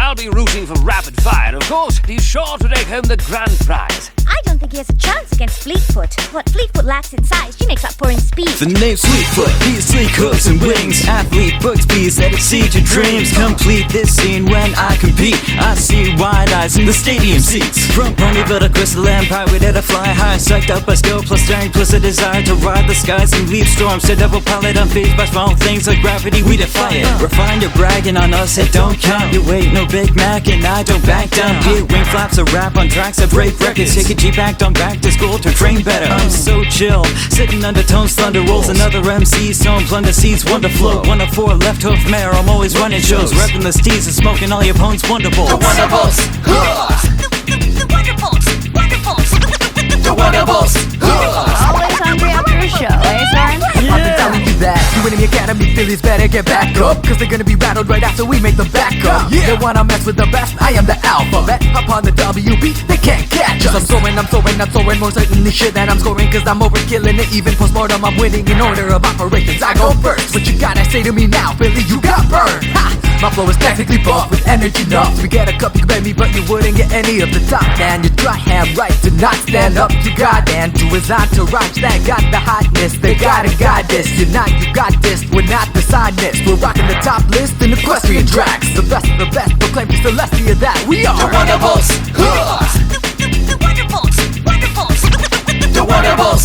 I'll be rooting for Rapid Fire, of course. He's sure to take home the grand prize. I don't think he has a chance against Fleetfoot. What Fleetfoot lacks in size, she makes up for in speed. The name's Fleetfoot, he's sleek hooves and wings. Athlete books bees that exceed your dreams. Complete this scene when I compete. I see wide eyes in the stadium seats. From Ponyville to Crystal Empire, we did a fly high. Psyched up by skill plus strength plus a desire to ride the skies and leave storms. To double pilot unfazed by small things like gravity, we defy it. Refined, you're bragging on us, it don't count. You ain't no Big Mac and I don't back down. Gear wing flaps, a rap on tracks, I break records. Take a Jeep act on back to school to train better. I'm so chill, sitting undertones, thunder rolls. Another MC, stone plunder seeds, wonder flow. 104 left hoof mare, I'm always running shows. Repping the steez and smoking all your opponents' Wonderbolts. The Wonderbolts! The Wonderbolts! Wonderbolts! The Wonderbolts! Always hungry after a show, eh, Soren? I've been telling you that you winning the Academy Phillies better get back up, cause they're gonna be rattled right after we make the back up. They wanna mess with the best, I am the alphabet. Up on the WB, they can't catch us. I'm soaring, more certainly shit that I'm scoring, cause I'm overkilling it. Even postmortem, I'm winning in order of operations. I go first, what you gotta say to me now, Philly, you got burned. Ha! My flow is technically buff with energy enough. We get a cup, you could bet me, but you wouldn't get any of the top. Man, you try ham right to not stand up to God and to his entourage that got the hotness. They gotta guide this. You're not, you got this. We're not the sideness. We're rocking the top list in equestrian tracks. The best of the best, proclaim to Celestia that we are The Wonderbolts! The Wonderbolts! Wonderbolts! The Wonderbolts!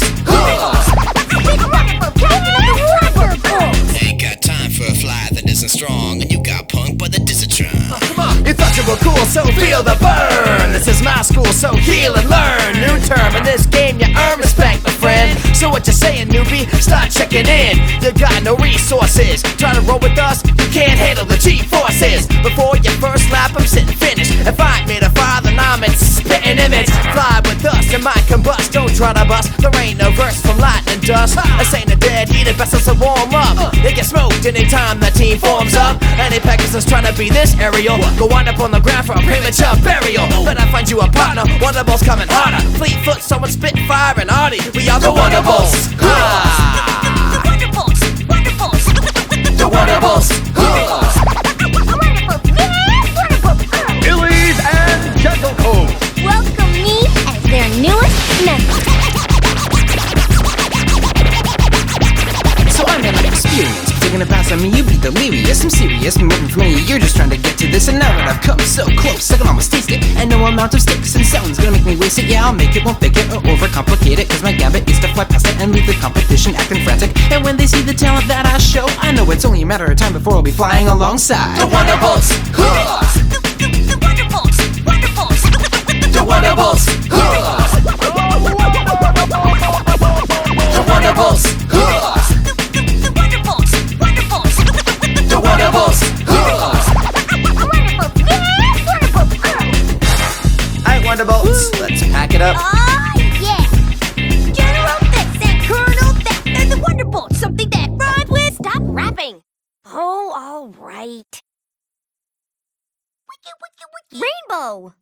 Ain't got time for a fly that isn't strong, and you got punked by the Discitron. You thought you were cool, so feel the burn. This is my school, so heal and learn. New term in this game, you earn respect, my friend. So what you saying, newbie? Start checking in. You got no resources. Try to roll with us, you can't handle the G-forces. Before your first lap, I'm sitting finished. If I made a fire, then I'm in spitting image. Fly with us, you might combust. Don't try to bust. There ain't no verse from lightning dust. This ain't a dead heat, it best to warm up. They get smoked anytime the team forms up. Any Pegasus trying to be this aerial, go wind up on the ground for a premature burial. Better find you a partner, Wonderbolts coming harder. Fleetfoot, someone Spitfire and Artie. We are the Wonderbolts. The Wonderbolts! Wonderbolts! The Wonderbolts. Illies and Gentlecoats. Welcome me as their newest member. So I'm an experience. Taking a pass on me, you be delirious. I'm serious, I'm moving from you, you're just trying to get to this. And now that I've come so close, I can almost taste it. And no amount of sticks and stones gonna make me waste it. Yeah, I'll make it, won't fake it or overcomplicate it, cause my gambit is to fly past it and leave the competition acting frantic. And when they see the talent that I show, I know it's only a matter of time before I'll be flying alongside The Wonderbolts. The Wonderbolts! Wonderbolts! The Wonderbolts. The Wonderbolts. The Wonderbolts! Wonderbolts! The Wonderbolts. Alright, Wonderbolts, let's pack it up. Oh, yeah! General Fix and Colonel Theft and the Wonderbolts, something that rhymes with stop rapping. Oh, all right. Wiki, wiki, wiki. Rainbow!